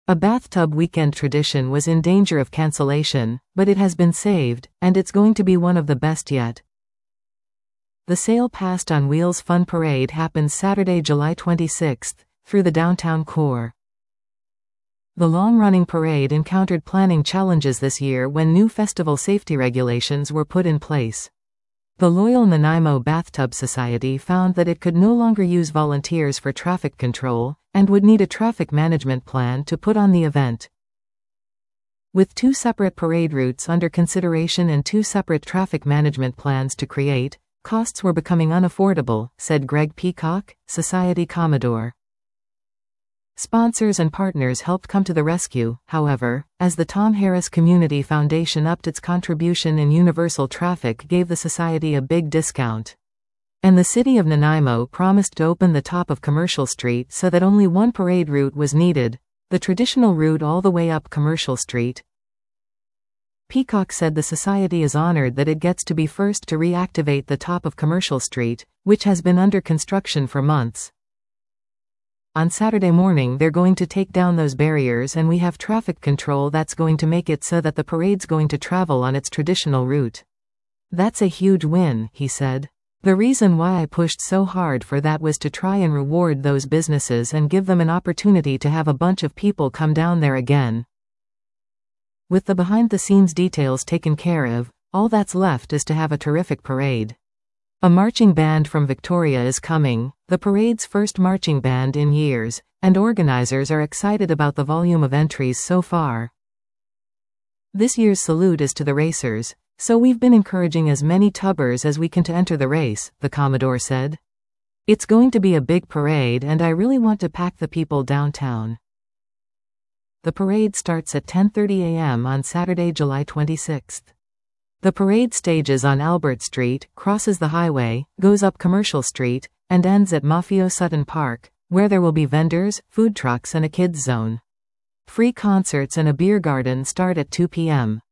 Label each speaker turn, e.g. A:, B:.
A: A bathtub weekend tradition was in danger of cancellation, but it has been saved, and it's going to be one of the best yet. The Sail Past on Wheels Fun Parade happens Saturday, July 26th, through the downtown core. The long-running parade encountered planning challenges this year when new festival safety regulations were put in place. The Loyal Nanaimo Bathtub Society found that it could no longer use volunteers for traffic control, and would need a traffic management plan to put on the event. With 2 separate parade routes under consideration and 2 separate traffic management plans to create, costs were becoming unaffordable, said Greg Peacock, Society Commodore. Sponsors and partners helped come to the rescue, however, as the Tom Harris Community Foundation upped its contribution in Universal Traffic gave the society a big discount. And the city of Nanaimo promised to open the top of Commercial Street so that only one parade route was needed, the traditional route all the way up Commercial Street. Peacock said the society is honored that it gets to be first to reactivate the top of Commercial Street, which has been under construction for months. On Saturday morning they're going to take down those barriers and we have traffic control that's going to make it so that the parade's going to travel on its traditional route. That's a huge win, he said. The reason why I pushed so hard for that was to try and reward those businesses and give them an opportunity to have a bunch of people come down there again. With the behind-the-scenes details taken care of, all that's left is to have a terrific parade. A marching band from Victoria is coming, the parade's first marching band in years, and organizers are excited about the volume of entries so far. This year's salute is to the racers, so we've been encouraging as many tubbers as we can to enter the race, the Commodore said. It's going to be a big parade and I really want to pack the people downtown. The parade starts at 10:30 a.m. on Saturday, July 26th. The parade stages on Albert Street, crosses the highway, goes up Commercial Street, and ends at Mafio Sutton Park, where there will be vendors, food trucks and a kids zone. Free concerts and a beer garden start at 2 p.m.